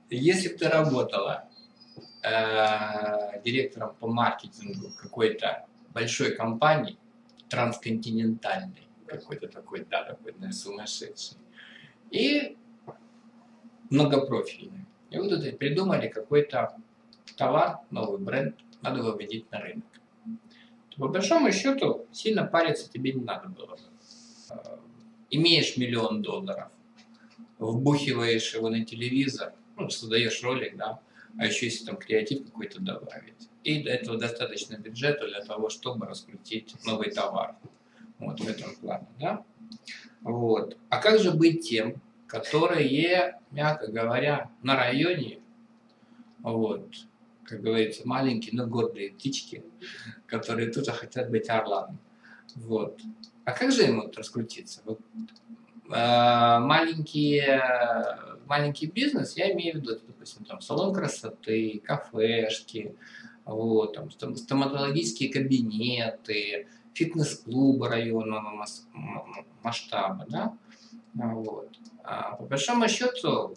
Если бы ты работала директором по маркетингу какой-то большой компании, трансконтинентальной, какой-то такой, да, такой, наверное, сумасшедший, и многопрофильный. И вот это придумали какой-то товар, новый бренд, надо его вводить на рынок. То, по большому счету, сильно париться тебе не надо было. Имеешь $1 миллион, вбухиваешь его на телевизор, ну, создаешь ролик, да, а еще если там креатив какой-то добавить. И до этого достаточно бюджета для того, чтобы раскрутить новый товар. Вот в этом плане, да. Вот. А как же быть тем, которые, мягко говоря, на районе, вот, как говорится, маленькие, но гордые птички, которые тоже хотят быть орлами. Вот. А как же им вот раскрутиться? Вот, маленький бизнес, я имею в виду, допустим, там, салон красоты, кафешки, вот, там, стоматологические кабинеты, фитнес-клубы районного масштаба, да? Вот. А по большому счету,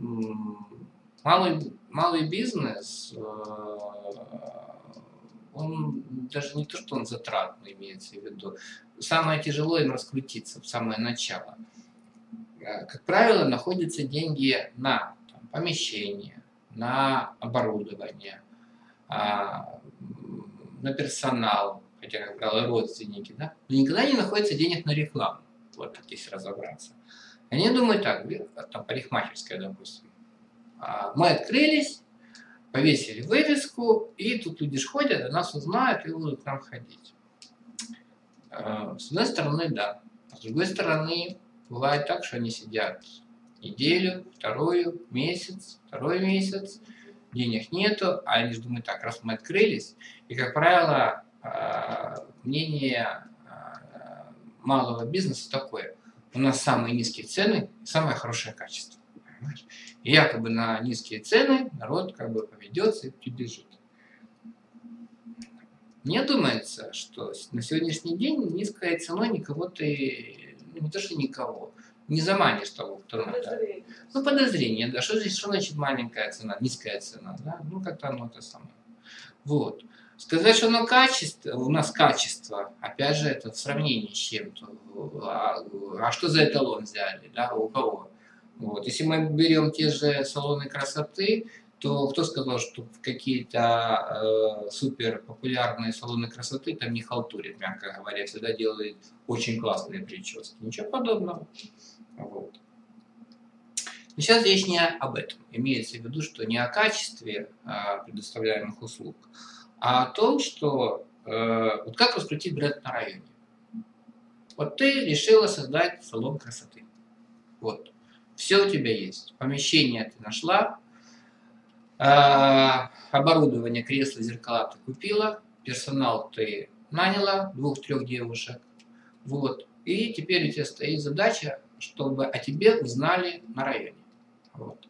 малый бизнес, он даже не то, что он затратный, имеется в виду. Самое тяжелое им раскрутиться в самое начало. Как правило, находятся деньги на помещение, на оборудование, на персонал, хотя, как правило, родственники, да? Но никогда не находится денег на рекламу, вот так если разобраться. Они думают так, там парикмахерская, допустим. Мы открылись, повесили вывеску, и тут люди ходят, и нас узнают, и будут к нам ходить. С одной стороны, да. А с другой стороны, бывает так, что они сидят неделю, второй месяц, денег нету, а они же думают так, раз мы открылись, и, как правило, мнение малого бизнеса такое: у нас самые низкие цены, самое хорошее качество. Понимаешь? И якобы на низкие цены народ как бы поведется и прибежит. Мне думается, что на сегодняшний день низкой ценой никого ты, не то что никого, не заманишь того, кто надо. Ну, подозрение, да. Что значит маленькая цена, низкая цена, да? Ну, как-то оно это самое. Вот. Сказать, что оно качество, у нас качество, опять же, это в сравнении с чем-то. А что за эталон взяли, да, у кого? Вот. Если мы берем те же салоны красоты, то кто сказал, что в какие-то супер популярные салоны красоты там не халтурят, мягко говоря, всегда делают очень классные прически. Ничего подобного. Вот. Но сейчас речь не об этом. Имеется в виду, что не о качестве предоставляемых услуг, а о том, что вот как раскрутить бренд на районе. Вот ты решила создать салон красоты. Вот. Все у тебя есть. Помещение ты нашла, оборудование, кресла, зеркала ты купила, персонал ты наняла, 2-3 девушек. Вот. И теперь у тебя стоит задача, чтобы о тебе узнали на районе. Вот.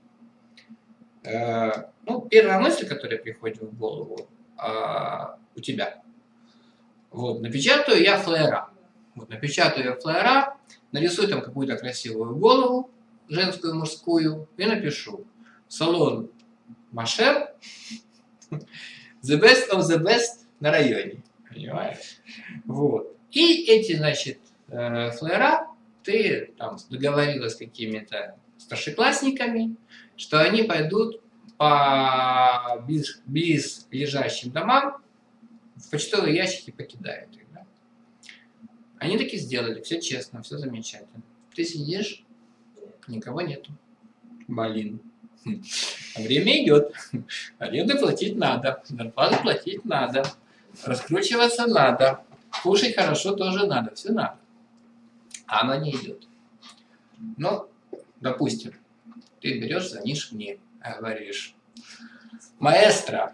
Ну, первая мысль, которая приходит в голову у тебя. Вот. Напечатаю я флаера. Вот. Напечатаю я флаера, нарисую там какую-то красивую голову, женскую, мужскую, и напишу: салон Машер, the best of the best на районе. Понимаешь? Вот. И эти, значит, флаера ты там договорилась с какими-то старшеклассниками, что они пойдут по близлежащим домам, в почтовые ящики покидают их. Да? Они таки сделали, все честно, все замечательно. Ты сидишь, никого нету. Блин. А время идет. Аренду платить надо, зарплату платить надо, раскручиваться надо, кушать хорошо тоже надо, все надо. А оно не идет. Ну, допустим, ты берешь, звонишь мне, говоришь: маэстро,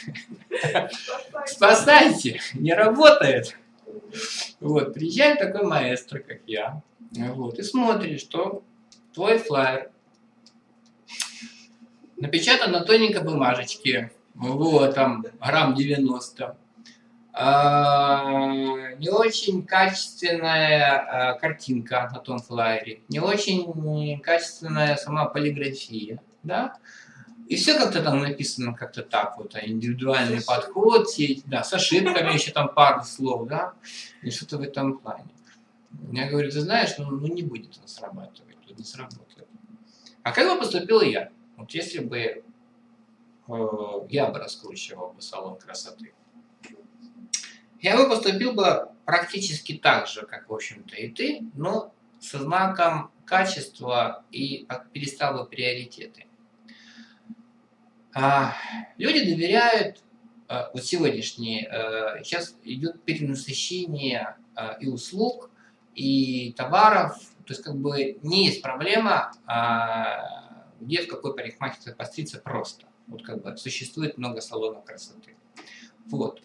спасайте, не работает. Вот, приезжает такой маэстро, как я, вот, и смотрит, что твой флаер напечатан на тоненькой бумажечке, вот, там, грамм 90. Не очень качественная картинка на том флаере, не очень качественная сама полиграфия, да? И все как-то там написано как-то так, вот, индивидуальный подход, да, с ошибками еще там пару слов, да, и что-то в этом плане. Я говорю, ты знаешь, ну не будет он срабатывать, тут не сработает. А как бы поступил я? Вот если бы я бы раскручивал бы салон красоты. Я бы поступил бы практически так же, как, в общем-то, и ты, но со знаком качества и перестал бы приоритеты. Люди доверяют, вот сегодняшние, сейчас идет перенасыщение и услуг, и товаров, то есть как бы не есть проблема, где в какой парикмахерской постричься просто. Вот как бы существует много салонов красоты. Вот.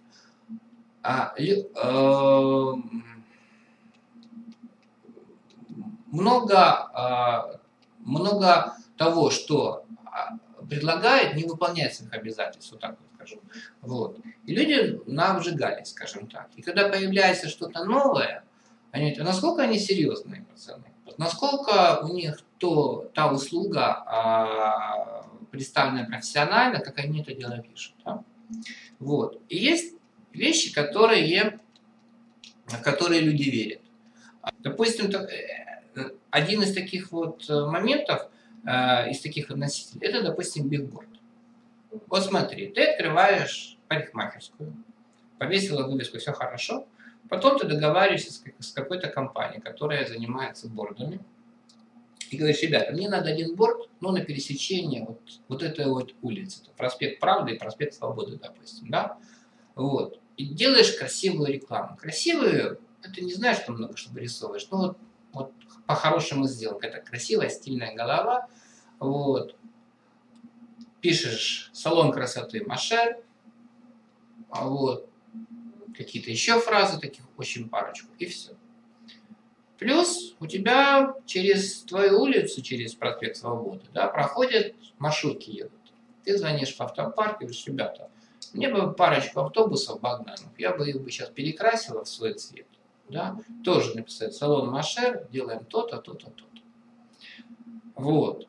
Много того, что предлагают, не выполняет своих обязательств, вот так вот скажу. Вот. И люди наобжигались, скажем так. И когда появляется что-то новое, они говорят, насколько они серьезные пацаны, насколько у них та услуга представлена профессионально, как они это дело пишут. Да? Вот. И есть вещи, которые люди верят. Допустим, один из таких вот моментов, из таких относителей, это, допустим, бигборд. Вот смотри, ты открываешь парикмахерскую, повесила вывеску, все хорошо, потом ты договариваешься с какой-то компанией, которая занимается бордами, и говоришь, ребята, мне надо один борд, но на пересечении вот этой вот улицы, проспект Правды и проспект Свободы, допустим, да? Вот. И делаешь красивую рекламу. Красивую, это не знаешь, что много что вырисовываешь, но вот по-хорошему сделано. Это красивая, стильная голова. Вот. Пишешь салон красоты Машер. Вот. Какие-то еще фразы, таких очень парочку. И все. Плюс у тебя через твою улицу, через проспект Свободы, да, проходят маршрутки, едут. Ты звонишь в автопарк и говоришь, ребята, мне бы парочку автобусов Богданов, я бы их сейчас перекрасила в свой цвет. Да? Тоже написать салон Машер, делаем то-то, то-то, то-то. Вот.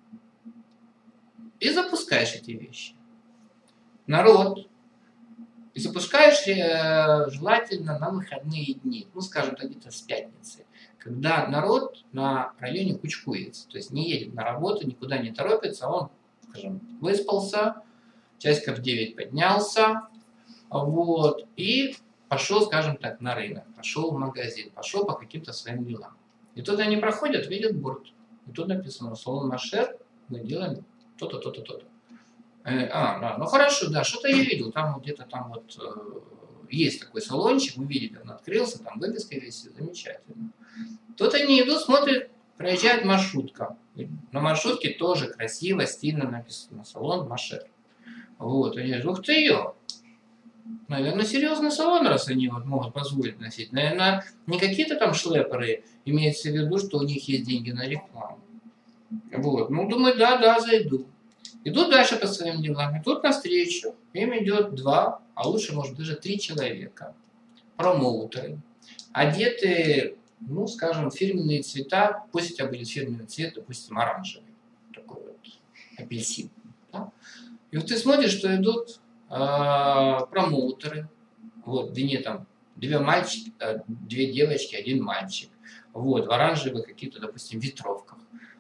И запускаешь эти вещи. Народ. И запускаешь желательно на выходные дни, ну, скажем так, где-то с пятницы, когда народ на районе кучкуется, то есть не едет на работу, никуда не торопится, он, скажем, выспался, часиков в 9 поднялся, вот, и пошел, скажем так, на рынок, пошел в магазин, пошел по каким-то своим делам. И тут они проходят, видят борт. И тут написано, салон Машер, мы делаем то-то, то-то, то-то. Да, ну хорошо, да, что-то я видел, там вот где-то там вот есть такой салончик, мы видели, он открылся, там вывеска висит, замечательно. Тут они идут, смотрят, проезжает маршрутка. На маршрутке тоже красиво, стильно написано, салон Машер. Вот, они говорят, ух ты ее! Наверное, серьезный салон, раз они вот могут позволить носить. Наверное, не какие-то там шлеперы, имеется в виду, что у них есть деньги на рекламу. Вот, ну, думаю, да, зайду. Идут дальше по своим делам, идут навстречу, им идет 2, а лучше, может, даже 3 человека, промоутеры, одеты, ну, скажем, фирменные цвета, пусть у тебя будет фирменный цвет, допустим, оранжевый, такой вот апельсин. Да? И вот ты смотришь, что идут промоутеры, вот, в длине там 2 девочки, 1 мальчик, вот, в оранжевых каких-то, допустим, ветровках.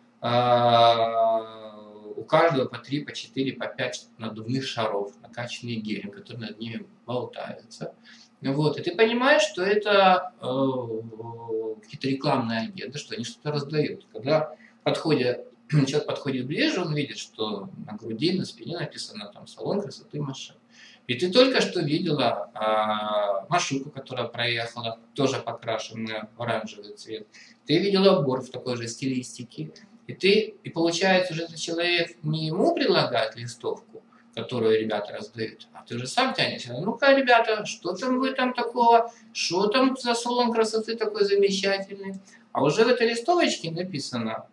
У каждого по 3, по 4, по 5 надувных шаров, накачанные гелем, которые над ними болтаются. Вот. И ты понимаешь, что это какие-то рекламные агенты, что они что-то раздают. Когда человек подходит ближе, он видит, что на груди, на спине написано там «Салон красоты Машер». И ты только что видела маршрутку, которая проехала, тоже покрашенная в оранжевый цвет. Ты видела борт в такой же стилистике. И получается, уже этот человек не ему предлагает листовку, которую ребята раздают, а ты же сам тянешься. Ну-ка, ребята, что там вы там такого? Что там за салон красоты такой замечательный? А уже в этой листовочке написано,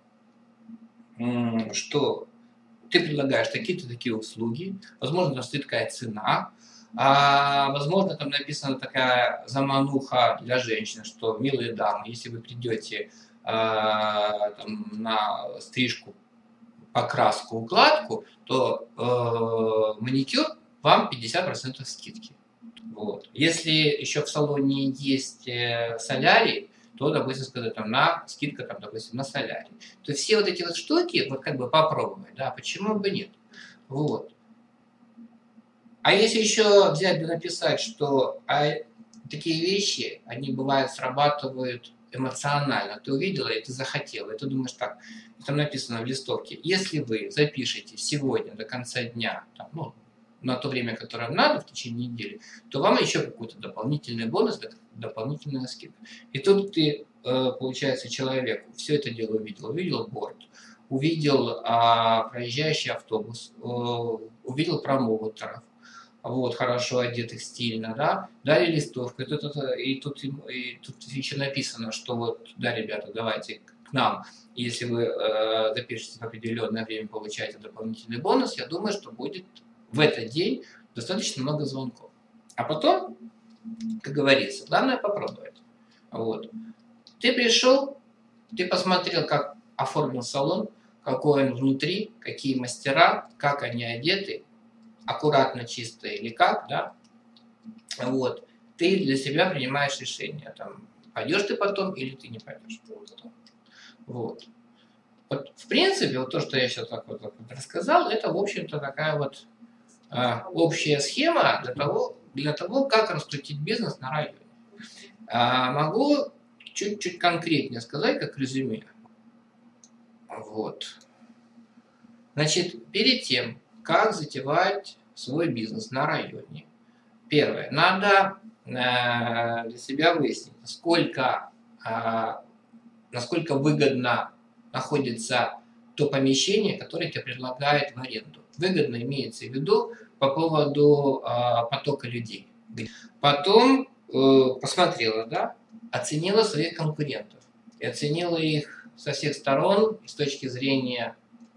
что ты предлагаешь такие-то такие услуги, возможно, там стоит такая цена, возможно, там написана такая замануха для женщин, что, милые дамы, если вы придете там, на стрижку покраску, укладку, то маникюр вам 50% скидки. Вот. Если еще в салоне есть солярий, то, допустим, сказать, там, скидка, там, допустим, на солярий. То есть все вот эти вот штуки, вот как бы попробовать, да, почему бы нет. Вот. А если еще взять да написать, что такие вещи, они бывают срабатывают эмоционально. Ты увидела и ты захотела, и ты думаешь так, там написано в листовке, если вы запишете сегодня до конца дня, там, ну, на то время, которое надо, в течение недели, то вам еще какой-то дополнительный бонус, дополнительная скидка. И тут ты, получается, человек все это дело увидел борт, увидел проезжающий автобус, увидел промоутеров, вот, хорошо одетых, стильно, да, дали листовку, и тут еще написано, что вот, да, ребята, давайте к нам, если вы запишетесь в определенное время, получаете дополнительный бонус, я думаю, что будет в этот день достаточно много звонков. А потом, как говорится, главное попробовать. Вот. Ты пришел, ты посмотрел, как оформлен салон, какой он внутри, какие мастера, как они одеты, аккуратно, чисто или как, да, вот, ты для себя принимаешь решение, там, пойдешь ты потом или ты не пойдешь. Вот. Вот, в принципе, вот то, что я сейчас так вот рассказал, это, в общем-то, такая вот общая схема для того, как раскрутить бизнес на районе. Могу чуть-чуть конкретнее сказать, как резюме. Вот. Значит, перед тем, как затевать свой бизнес на районе, первое, надо для себя выяснить, насколько выгодно находится то помещение, которое тебе предлагают в аренду. Выгодно имеется в виду по поводу потока людей. Потом посмотрела, да, оценила своих конкурентов. И оценила их со всех сторон с точки зрения,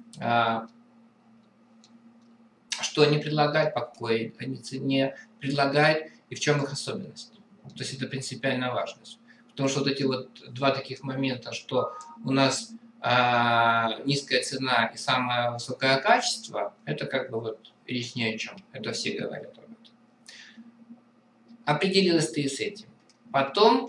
что они предлагают, по какой они цене предлагают и в чем их особенность. То есть это принципиально важно. Потому что вот эти вот два таких момента, что у нас низкая цена и самое высокое качество, это как бы вот речь ни о чем. Это все говорят об этом. Определилась ты с этим. Потом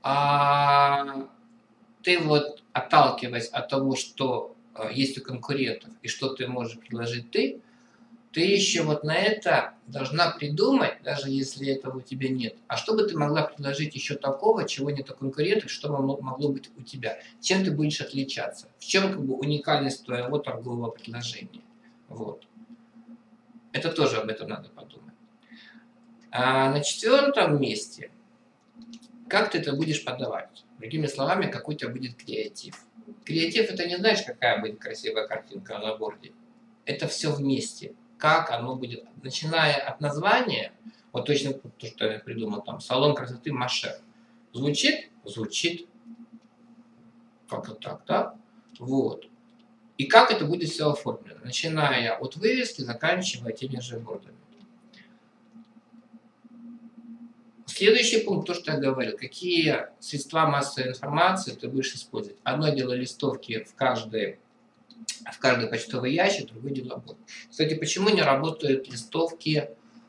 ты вот, отталкиваясь от того, что есть у конкурентов и что ты можешь предложить ты еще вот на это должна придумать, даже если этого у тебя нет, а что бы ты могла предложить еще такого, чего нет у конкурентов, что могло быть у тебя, чем ты будешь отличаться, в чем как бы уникальность твоего торгового предложения. Вот. Это тоже об этом надо подумать. На 4-м месте, как ты это будешь подавать? Другими словами, какой у тебя будет креатив. Креатив — это не знаешь, какая будет красивая картинка на борде. Это все вместе. Как оно будет, начиная от названия, вот точно то, что я придумал, там, салон красоты Машер. Звучит? Звучит. Как-то так, да? Вот. И как это будет все оформлено, начиная от вывески, заканчивая теми же бордами. Следующий пункт, то, что я говорил, какие средства массовой информации ты будешь использовать. Одно дело листовки в каждый почтовый ящик, другое дело борт. Кстати, почему не работают листовки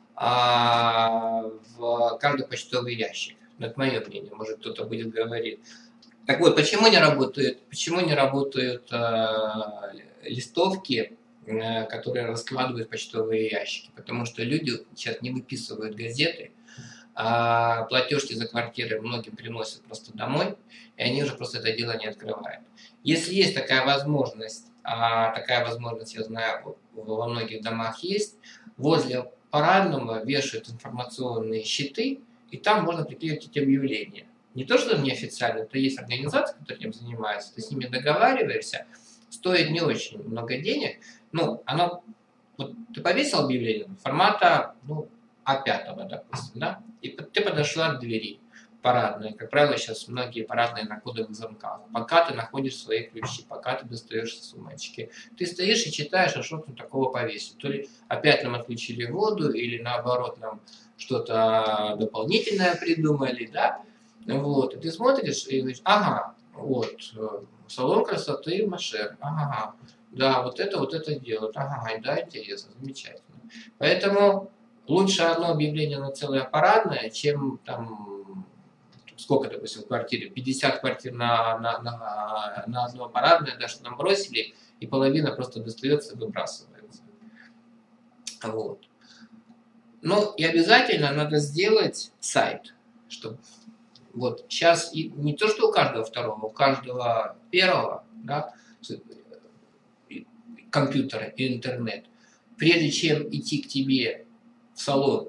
в каждый почтовый ящик? Это мое мнение, может кто-то будет говорить. Так вот, почему не работают листовки, которые раскладывают почтовые ящики? Потому что люди сейчас не выписывают газеты, платежки за квартиры многим приносят просто домой, и они уже просто это дело не открывают. Если есть такая возможность, я знаю, во многих домах есть, возле парадного вешают информационные щиты, и там можно приклеить эти объявления. Не то, что неофициально, это есть организации, которые этим занимаются, ты с ними договариваешься, стоит не очень много денег, вот ты повесил объявление формата, А5, допустим, да, и ты подошла к двери парадной. Как правило, сейчас многие парадные на кодовых замках. Пока ты находишь свои ключи, пока ты достаешь сумочки. Ты стоишь и читаешь, а что там такого повесить. То ли опять нам отключили воду, или наоборот нам что-то дополнительное придумали, да. Вот. И ты смотришь и говоришь, ага, вот, салон красоты Машер, ага. Да, вот это делают. Ага, да, интересно, замечательно. Поэтому лучше одно объявление на целое парадное, чем там, сколько, допустим, в квартире, 50 квартир на одно парадное, даже нам бросили, и половина просто достается и выбрасывается. Вот. Ну, и обязательно надо сделать сайт, чтобы вот сейчас и не то, что у каждого второго, у каждого первого, да, компьютера и интернет. Прежде чем идти к тебе в салон,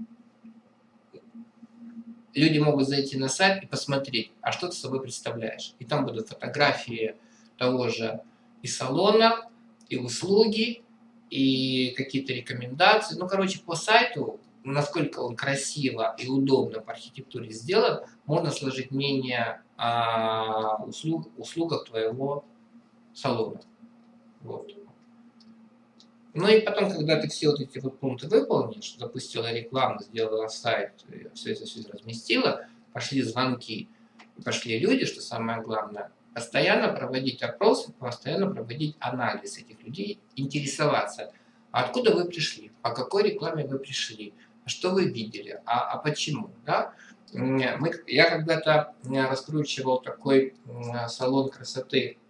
люди могут зайти на сайт и посмотреть, а что ты собой представляешь. И там будут фотографии того же и салона, и услуги, и какие-то рекомендации. Ну, короче, по сайту, насколько он красиво и удобно по архитектуре сделан, можно сложить мнение о услугах твоего салона. Вот. Ну и потом, когда ты все вот эти вот пункты выполнишь, запустила рекламу, сделала сайт, все это разместила, пошли звонки, пошли люди, что самое главное, постоянно проводить опросы, постоянно проводить анализ этих людей, интересоваться, откуда вы пришли, по какой рекламе вы пришли, что вы видели, а почему, да? Я когда-то раскручивал такой салон красоты,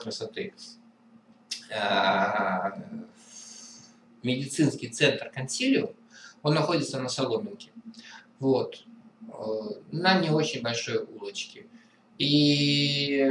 медицинский центр «Консилиум», он находится на Соломенке, вот, на не очень большой улочке. И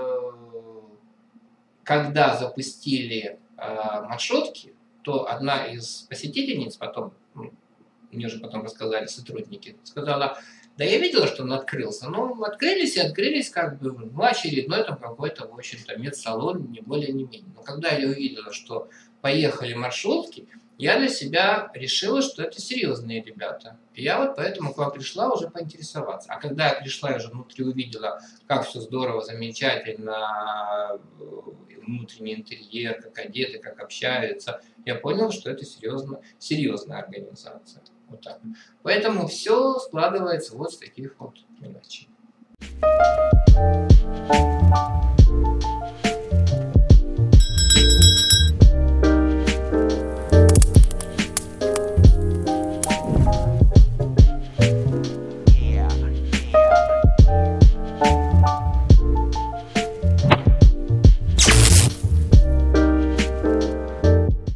когда запустили маршрутки, то одна из посетительниц потом, мне уже потом рассказали сотрудники, сказала: да я видела, что он открылся. Ну, открылись как бы, ну, очередной там какой-то, в общем-то, медсалон, не более, не менее. Но когда я увидела, что поехали маршрутки, я для себя решила, что это серьезные ребята. И я вот поэтому к вам пришла уже поинтересоваться. А когда я пришла, я уже внутри увидела, как все здорово, замечательно, внутренний интерьер, как одеты, как общаются, я понял, что это серьезная организация. Вот так. Поэтому все складывается вот с таких вот мелочей.